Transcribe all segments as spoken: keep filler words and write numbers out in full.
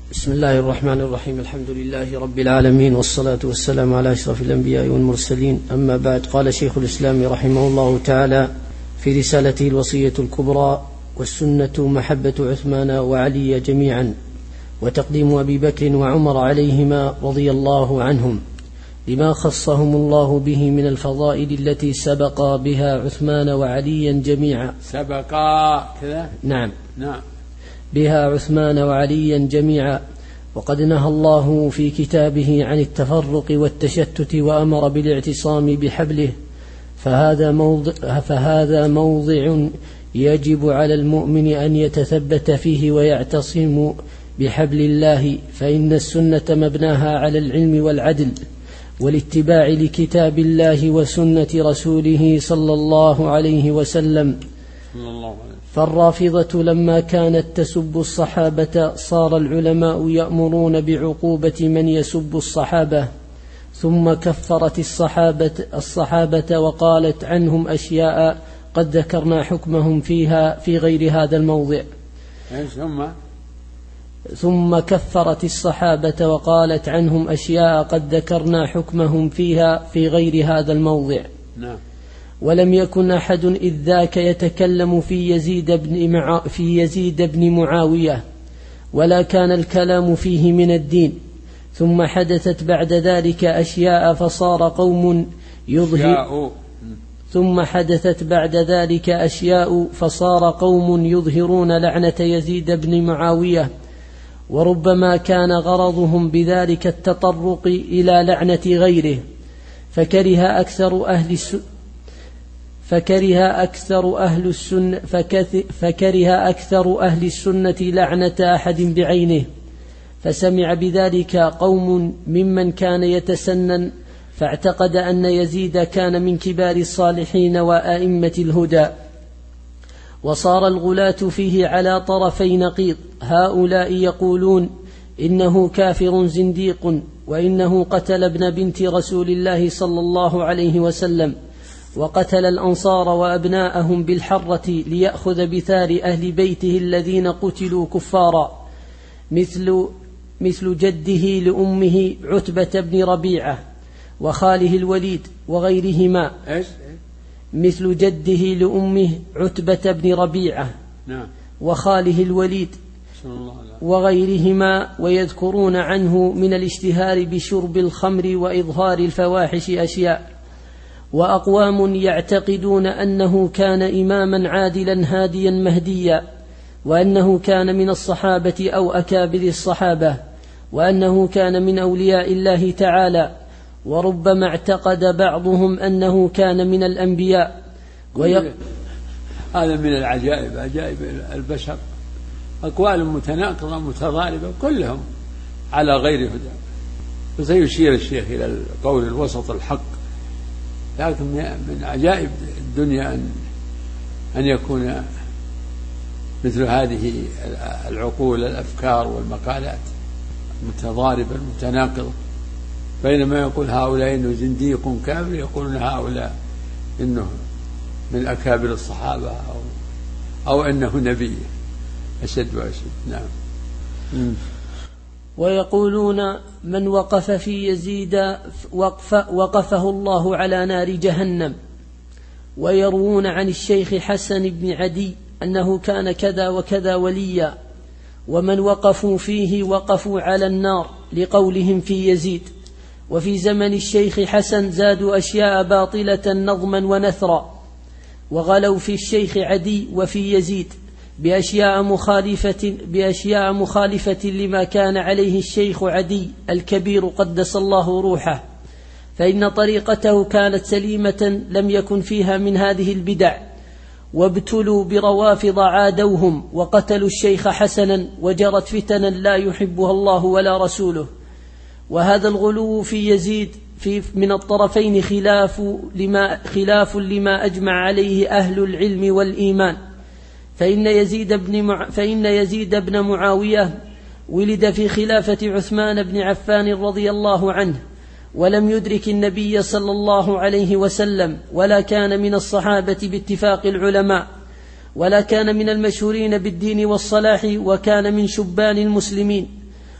بسم الله الرحمن الرحيم. الحمد لله رب العالمين، والصلاة والسلام على أشرف الأنبياء والمرسلين. أما بعد، قال شيخ الإسلام رحمه الله تعالى في رسالته الوصية الكبرى: والسنة محبة عثمان وعلي جميعا، وتقديم أبي بكر وعمر عليهما رضي الله عنهم، لما خصهم الله به من الفضائل التي سبق بها عثمان وعليا جميعا. سبق كذا؟ نعم نعم بها عثمان وعليا جميعا. وقد نهى الله في كتابه عن التفرق والتشتت، وأمر بالاعتصام بحبله، فهذا موضع, فهذا موضع يجب على المؤمن أن يتثبت فيه ويعتصم بحبل الله، فإن السنة مبناها على العلم والعدل والاتباع لكتاب الله وسنة رسوله صلى الله عليه وسلم. فالرافضة لما كانت تسب الصحابة صار العلماء يأمرون بعقوبة من يسب الصحابة، ثم كفرت الصحابة, الصحابة وقالت عنهم أشياء قد ذكرنا حكمهم فيها في غير هذا الموضع. ثم ثم كفرت الصحابة وقالت عنهم أشياء قد ذكرنا حكمهم فيها في غير هذا الموضع. نعم. ولم يكن أحد إذ ذاك يتكلم في يزيد بن مع في يزيد بن معاوية، ولا كان الكلام فيه من الدين. ثم حدثت بعد ذلك أشياء فصار قوم يظهر ثم حدثت بعد ذلك أشياء فصار قوم يظهرون لعنة يزيد بن معاوية، وربما كان غرضهم بذلك التطرق إلى لعنة غيره، فكره أكثر أهل السنة فكره أكثر أهل السنة فكره أكثر أهل السنة لعنة أحد بعينه، فسمع بذلك قوم ممن كان يتسنن، فاعتقد أن يزيد كان من كبار الصالحين وأئمة الهدى، وصار الغلاة فيه على طرفي نقيض. هؤلاء يقولون إنه كافر زنديق، وإنه قتل ابن بنت رسول الله صلى الله عليه وسلم، وقتل الأنصار وأبناءهم بالحرة ليأخذ بثار أهل بيته الذين قتلوا كفارا، مثل, مثل جده لأمه عتبة بن ربيعة وخاله الوليد وغيرهما مثل جده لأمه عتبة بن ربيعة وخاله الوليد وغيرهما. ويذكرون عنه من الاشتهار بشرب الخمر وإظهار الفواحش أشياء. وأقوام يعتقدون أنه كان إماما عادلا هاديا مهديا، وأنه كان من الصحابة أو أكابر الصحابة، وأنه كان من أولياء الله تعالى، وربما اعتقد بعضهم أنه كان من الأنبياء. ويق... هذا من العجائب، عجائب البشر، أقوال متناقضة متضاربة كلهم على غير هدى. وسيشير الشيخ إلى القول الوسط الحق. لكن من عجائب الدنيا أن أن يكون مثل هذه العقول، الأفكار والمقالات متضاربة متناقضة، بينما يقول هؤلاء إنه زنديق كافر، يقولون هؤلاء إنه من أكابر الصحابة أو, أو أنه نبي. أشد وأشد. نعم. م. ويقولون من وقف في يزيد وقف وقفه الله على نار جهنم. ويروون عن الشيخ حسن بن عدي أنه كان كذا وكذا وليا، ومن وقفوا فيه وقفوا على النار، لقولهم في يزيد. وفي زمن الشيخ حسن زادوا أشياء باطلة نظما ونثرا، وغلوا في الشيخ عدي وفي يزيد بأشياء مخالفة, بأشياء مخالفة لما كان عليه الشيخ عدي الكبير قدس الله روحه، فإن طريقته كانت سليمة لم يكن فيها من هذه البدع. وابتلوا بروافض عادوهم وقتلوا الشيخ حسنا، وجرت فتنا لا يحبها الله ولا رسوله. وهذا الغلو في يزيد في من الطرفين خلاف لما, خلاف لما أجمع عليه أهل العلم والإيمان. فإن يزيد بن, مع فإن يزيد بن معاوية ولد في خلافة عثمان بن عفان رضي الله عنه، ولم يدرك النبي صلى الله عليه وسلم، ولا كان من الصحابة باتفاق العلماء، ولا كان من المشهورين بالدين والصلاح، وكان من شبان المسلمين.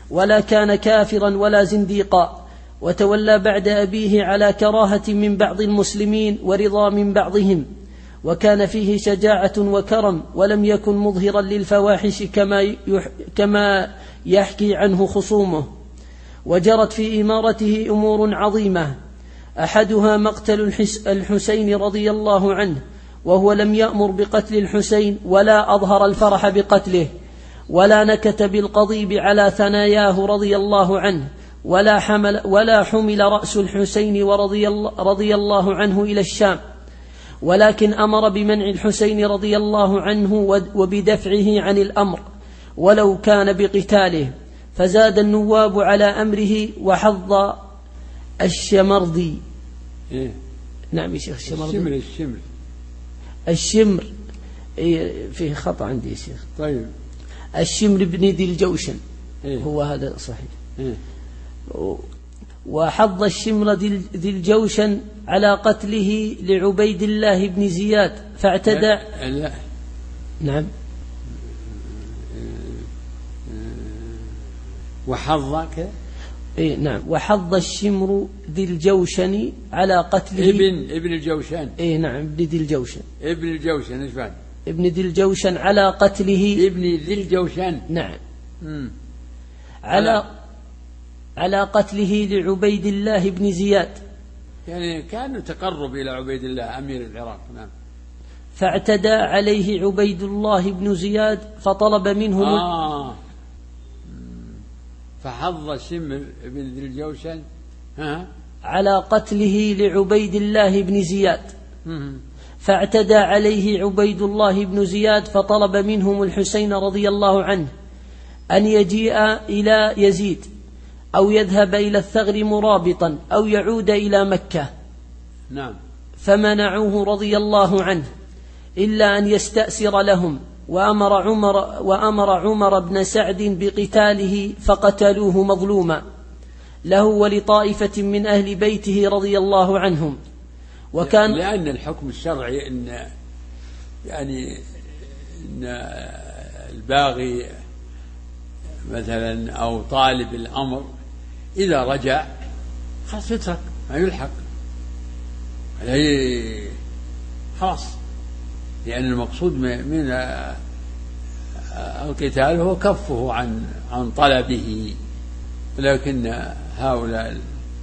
ولا كان كافرا ولا زنديقا، وتولى بعد أبيه على كراهة من بعض المسلمين ورضا من بعضهم، وكان فيه شجاعة وكرم، ولم يكن مظهرا للفواحش كما كما يحكي عنه خصومه. وجرت في إمارته أمور عظيمة، أحدها مقتل الحسين رضي الله عنه، وهو لم يأمر بقتل الحسين ولا أظهر الفرح بقتله، ولا نكت بالقضيب على ثناياه رضي الله عنه، ولا حمل, ولا حمل رأس الحسين ورضي الله, رضي الله عنه إلى الشام، ولكن أمر بمنع الحسين رضي الله عنه وبدفعه عن الأمر ولو كان بقتاله. فزاد النواب على أمره وحظ الشمردي. إيه؟ نعم يا شيخ الشمردي. الشمر الشمر الشمر إيه، فيه خطأ عندي يا شيخ. طيب. الشمر بن ذي الجوشن. إيه؟ هو هذا صحيح. إيه؟ وحض الشمر ذي الجوشن على قتله لعبيد الله بن زياد فاعتدى. لا. لا. نعم. وحظ كذا. إيه نعم. وحض الشمر ذي الجوشن على قتله. ابن ابن الجوشن. إيه نعم ابن ذي الجوشن. ابن الجوشن ايش بعد؟ ابن ذي الجوشن على قتله. ابن ذي الجوشن. نعم. مم. على على, على قتله لعبيد الله بن زياد. يعني كان تقرب إلى عبيد الله أمير العراق. نعم. فاعتدى عليه عبيد الله بن زياد فطلب منه آه. فحظ الشمر بن ذي الجوشن ها على قتله لعبيد الله بن زياد. مم. فاعتدى عليه عبيد الله بن زياد فطلب منهم الحسين رضي الله عنه أن يجيء إلى يزيد أو يذهب إلى الثغر مرابطا أو يعود إلى مكة. نعم. فمنعوه رضي الله عنه إلا أن يستأسر لهم، وأمر عمر, وأمر عمر بن سعد بقتاله فقتلوه مظلوما له ولطائفة من أهل بيته رضي الله عنهم. وكان لأن الحكم الشرعي أن يعني أن الباغي مثلا أو طالب الأمر إذا رجع خلاص يترك ما يلحق عليه خلاص، لأن المقصود من القتال هو كفه عن عن طلبه. ولكن هؤلاء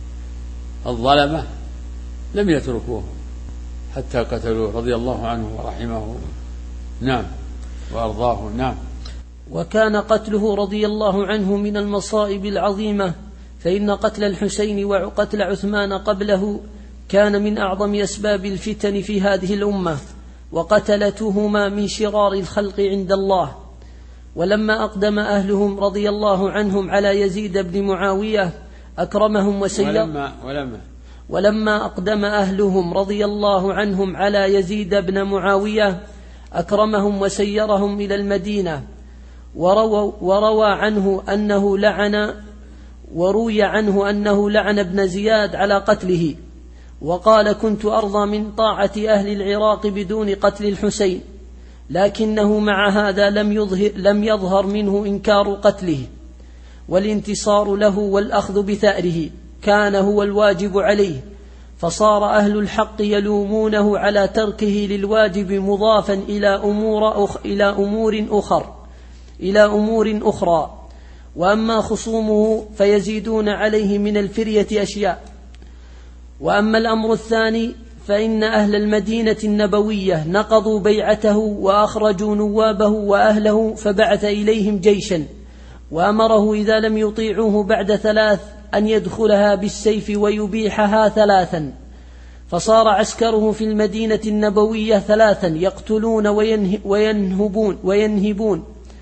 الظلمة لم يتركوه حتى قتلوه رضي الله عنه ورحمه. نعم. وأرضاه. نعم. وكان قتله رضي الله عنه من المصائب العظيمة، فإن قتل الحسين وقتل عثمان قبله كان من أعظم أسباب الفتن في هذه الأمة، وقتلتهما من شرار الخلق عند الله. ولما أقدم أهلهم رضي الله عنهم على يزيد بن معاوية أكرمهم وسير ولما, ولما, ولما أقدم أهلهم رضي الله عنهم على يزيد بن معاوية أكرمهم وسيرهم إلى المدينة، وروى, وروى عنه أنه لعن وروي عنه أنه لعن ابن زياد على قتله، وقال: كنت أرضى من طاعة أهل العراق بدون قتل الحسين، لكنه مع هذا لم يظهر, لم يظهر منه إنكار قتله، والانتصار له والأخذ بثأره كان هو الواجب عليه، فصار أهل الحق يلومونه على تركه للواجب مضافا إلى أمور, أخ إلى أمور أخر إلى أمور أخرى. وأما خصومه فيزيدون عليه من الفرية أشياء. وأما الأمر الثاني فإن أهل المدينة النبوية نقضوا بيعته وأخرجوا نوابه وأهله، فبعث إليهم جيشا وأمره إذا لم يطيعوه بعد ثلاث أن يدخلها بالسيف ويبيحها ثلاثا. فصار عسكره في المدينة النبوية ثلاثا يقتلون وينهبون وينهبون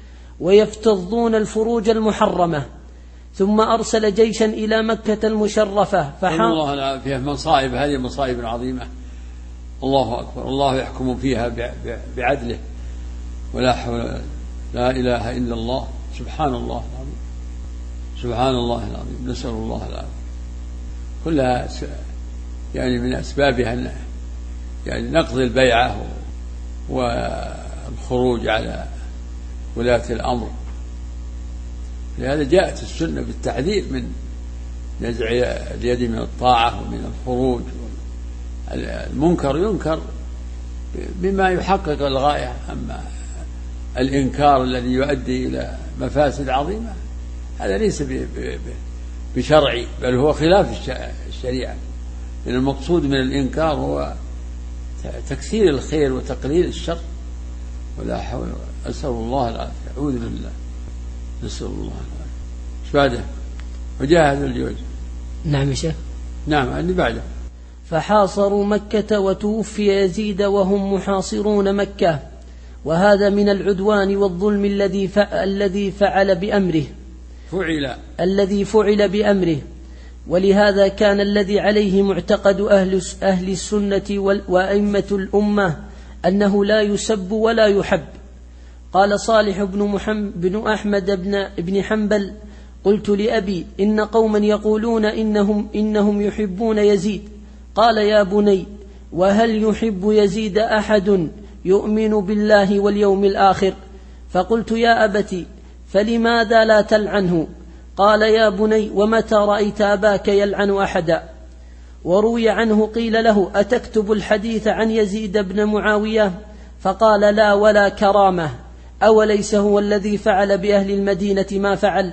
ويفتضون الفروج المحرمة. ثم أرسل جيشا إلى مكة المشرفة فحاق الله فيها مصائب، هذه مصائب عظيمة. الله أكبر. الله يحكم فيها بعدله، ولا حول لا إله إلا الله. سبحان الله العظيم، سبحان الله العظيم. نسأل الله العافية. كلها يعني من أسبابها يعني نقض البيعة والخروج على ولاة الأمر. لهذا جاءت السنة بالتحذير من نزع اليد من الطاعة ومن الخروج. المنكر ينكر بما يحقق الغاية، أما الإنكار الذي يؤدي إلى مفاسد عظيمة هذا ليس بشرعي، بل هو خلاف الشريعة. لأن المقصود من الإنكار هو تكثير الخير وتقليل الشر، ولا حول. أسأل الله العافية، أعوذ بالله، نسأل الله العافية. ايش بعده؟ وجاهد الجوز. نعم يا شيخ. نعم اللي بعده. فحاصروا مكة وتوفي يزيد وهم محاصرون مكة، وهذا من العدوان والظلم الذي الذي فعل بأمره فعل الذي فعل بأمره. ولهذا كان الذي عليه معتقد أهل أهل السنة وأئمة الأمة أنه لا يسب ولا يحب. قال صالح بن محمد بن أحمد بن بن حنبل: قلت لأبي: إن قوما يقولون إنهم إنهم يحبون يزيد. قال: يا بني، وهل يحب يزيد أحد يؤمن بالله واليوم الآخر؟ فقلت: يا أبتي، فلماذا لا تلعنه؟ قال: يا بني، ومتى رأيت أباك يلعن أحدا؟ وروي عنه قيل له: أتكتب الحديث عن يزيد بن معاوية؟ فقال: لا ولا كرامة. أوليس هو الذي فعل بأهل المدينة ما فعل؟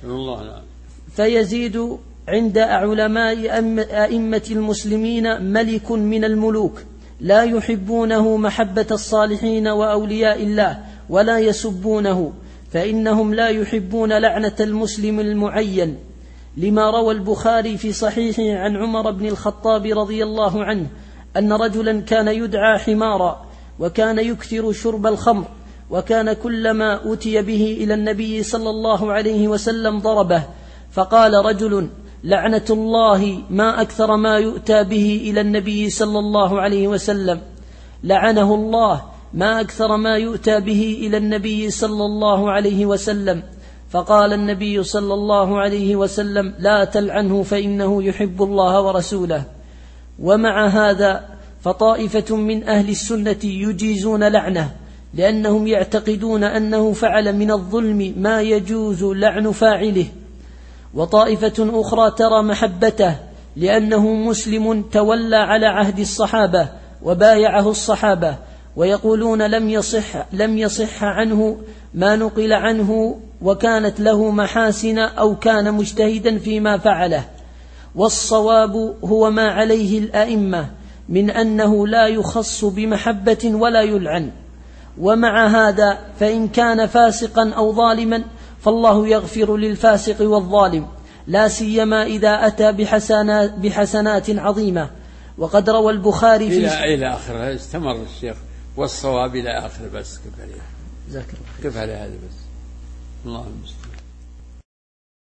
فيزيد عند علماء أئمة المسلمين ملك من الملوك، لا يحبونه محبة الصالحين وأولياء الله ولا يسبونه، فإنهم لا يحبون لعنة المسلم المعين، لما روى البخاري في صحيحه عن عمر بن الخطاب رضي الله عنه أن رجلا كان يدعى حمارا، وكان يكثر شرب الخمر، وكان كلما أتي به إلى النبي صلى الله عليه وسلم ضربه. فقال رجل: لعنة الله ما أكثر ما يؤتى به إلى النبي صلى الله عليه وسلم. لعنه الله ما أكثر ما يؤتى به إلى النبي صلى الله عليه وسلم. فقال النبي صلى الله عليه وسلم: لا تلعنه فإنه يحب الله ورسوله. ومع هذا فطائفة من أهل السنة يجيزون لعنه، لأنهم يعتقدون أنه فعل من الظلم ما يجوز لعن فاعله. وطائفة أخرى ترى محبته لأنه مسلم تولى على عهد الصحابة وبايعه الصحابة، ويقولون لم يصح, لم يصح عنه ما نقل عنه، وكانت له محاسن أو كان مجتهدا فيما فعله. والصواب هو ما عليه الأئمة من أنه لا يخص بمحبة ولا يلعن. ومع هذا فإن كان فاسقا أو ظالما فالله يغفر للفاسق والظالم، لا سيما إذا أتى بحسنات, بحسنات عظيمة. وقد روى البخاري في إلى, إلى آخر استمر الشيخ والصواب إلى آخر، بس كيف عليه كيف عليه هذا بس. الله المستعان.